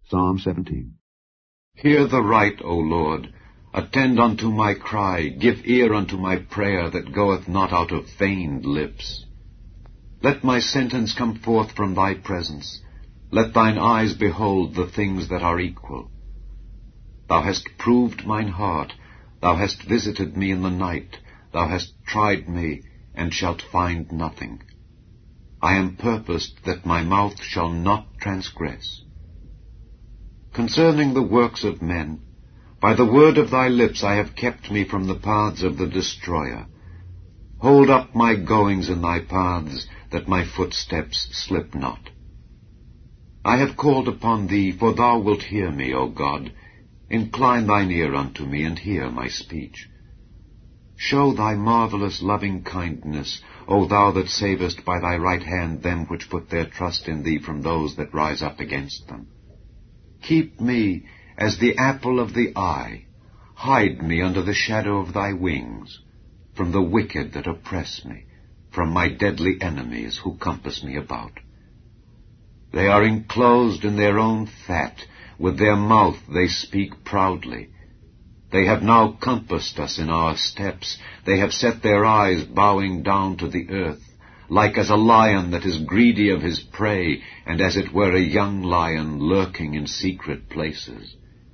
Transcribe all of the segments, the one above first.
Psalm 17. Hear the right, O Lord. Attend unto my cry. Give ear unto my prayer that goeth not out of feigned lips. Let my sentence come forth from thy presence. Let thine eyes behold the things that are equal. Thou hast proved mine heart. Thou hast visited me in the night. Thou hast tried me, and shalt find nothing. I am purposed that my mouth shall not transgress. Concerning the works of men, by the word of thy lips I have kept me from the paths of the destroyer. Hold up my goings in thy paths, that my footsteps slip not. I have called upon thee, for thou wilt hear me, O God. Incline thine ear unto me, and hear my speech. Show thy marvelous loving kindness, O thou that savest by thy right hand them which put their trust in thee from those that rise up against them. Keep me as the apple of the eye. Hide me under the shadow of thy wings, from the wicked that oppress me, from my deadly enemies who compass me about. They are enclosed in their own fat. With their mouth they speak proudly. They have now compassed us in our steps. They have set their eyes bowing down to the earth, like as a lion that is greedy of his prey, and as it were a young lion lurking in secret places.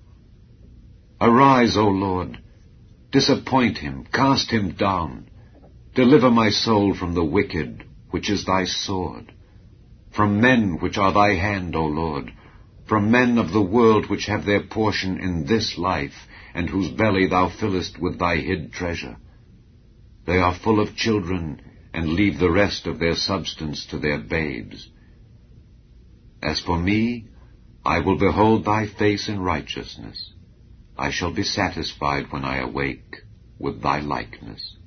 Arise, O Lord, disappoint him, cast him down. Deliver my soul from the wicked, which is thy sword, from men which are thy hand, O Lord, from men of the world which have their portion in this life, and whose belly thou fillest with thy hid treasure. They are full of children, and leave the rest of their substance to their babes. As for me, I will behold thy face in righteousness. I shall be satisfied when I awake with thy likeness.